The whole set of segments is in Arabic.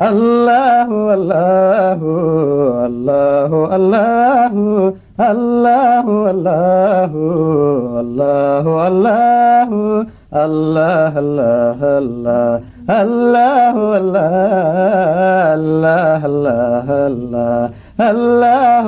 الله الله الله الله الله الله الله الله الله الله الله الله الله الله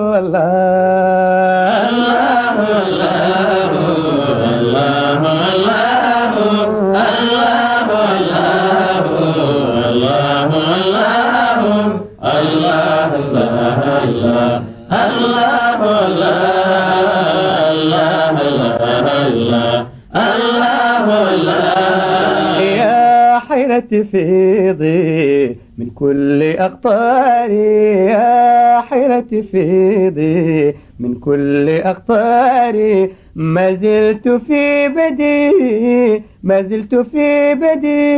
يا حيرتي فيضي من كل أقطاري، يا حيرتي فيضي من كل أقطاري، ما زلت في بدي، ما زلت في بدي،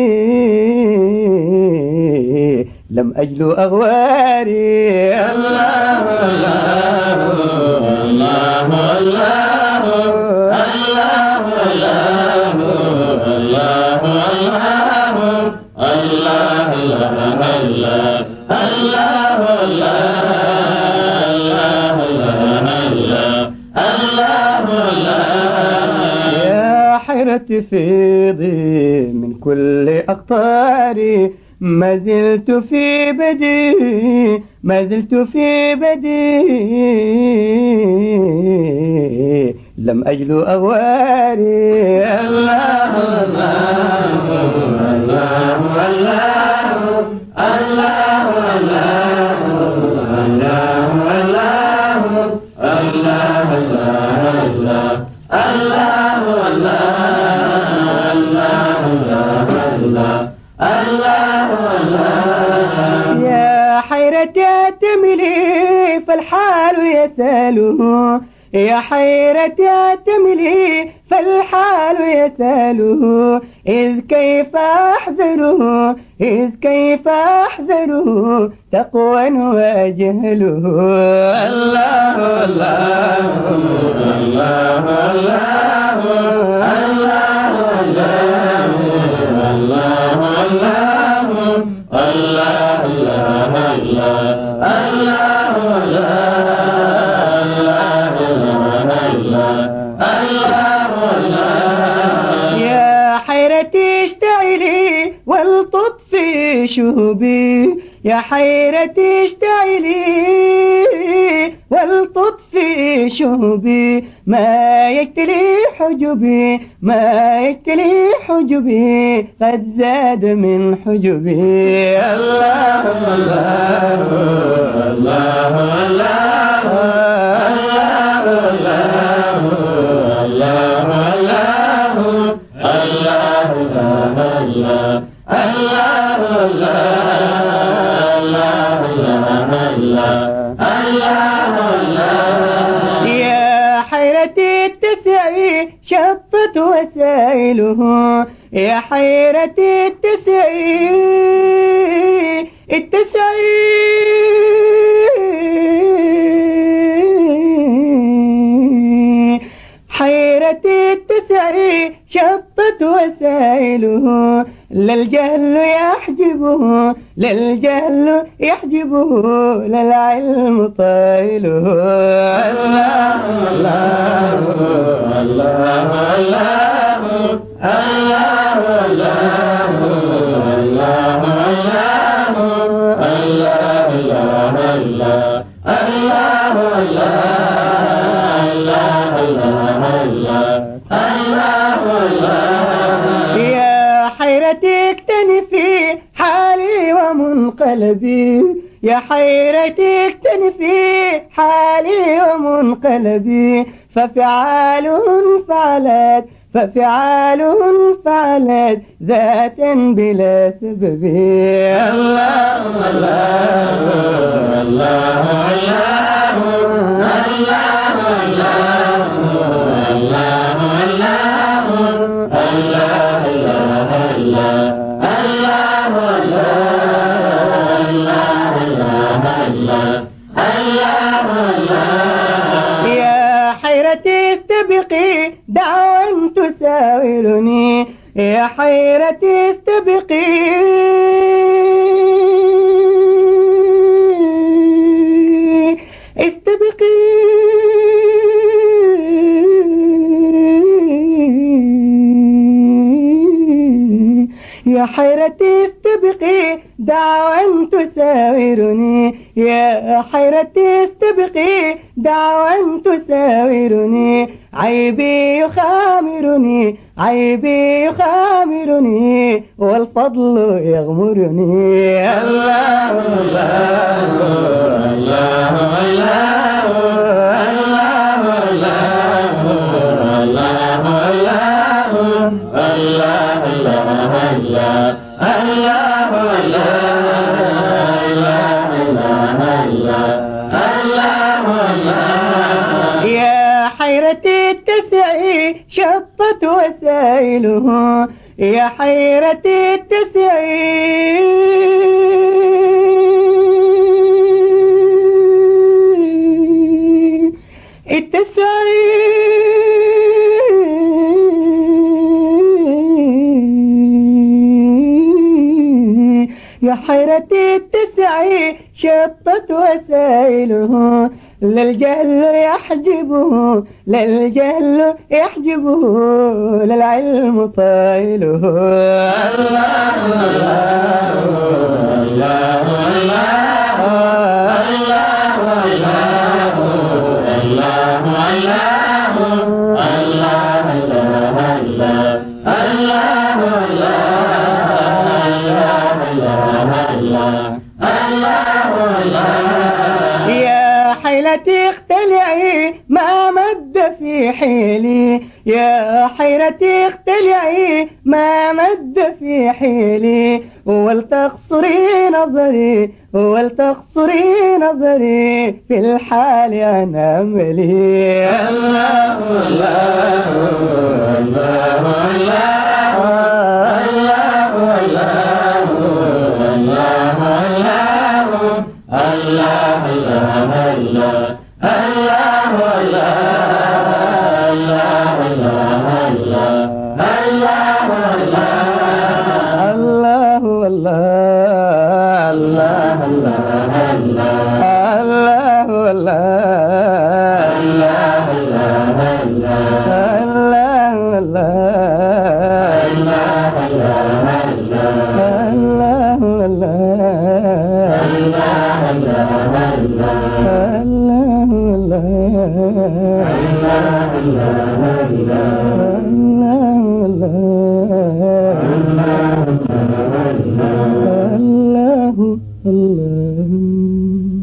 لم أجلو أغواري. الله الله الله الله الله الله الله يا حيرتي فيضي من كل أقطاري، ما زلت في بدي، ما زلت في بدي، لم أجلو أغواري. الله الله الله الله الله يا حيرتي اعتملي فالحال يساله، يا حيرتي اعتملي فالحال يساله، إذ كيف أحذره، إذ كيف أحذره تقوى وجهله. الله الله الله الله الله يا حيرتي اشتعلي ولتطفي شهبي، يا حيرتي اشتعلي ولتطفي شهبي، ما يجتلي حجبي، ما يجتلي حجبي، قد زاد من حجبي. الله الله الله الله يا حيرتي اتسعي شطت وسائله، يا حيرتي اتسعي اتسعي حيرتي اتسعي شطت وسائله، للجهل يحجبه، للجهل يحجبه، للعلم طائله. الله الله الله الله الله يا حيرتي اكتنفي حالي ومنقلبي، يا حيرتي اكتنفي حالي ومنقلبي، ففعال فعلت، ففعال فعلت ذاتا بلا سبب. الله الله الله يا حيرتي استبقي دعوى تساوي، يا حيرتي استبقي يا حيرتي استبقي دعوى تساورني، يا حيرتي استبقي دعوى تساورني، عيبي يخامرني، عيبي يخامرني، والفضل يغمرني. الله الله الله الله يا حيرتي اتسعي شطت وسائله، يا حيرتي اتسعي اتسعي يا حيرتي اتسعي شطت وسائله، للجهل يحجبه، للجهل يحجبه، للعلم طائله. الله الله الله يا حيلتي اختلعي ما مد في حيلي، يا حيرتي اختلعي ما مد في حيلي، ولتقصري نظري، ولتقصري نظري في الحال عن أملي. الله الله الله الله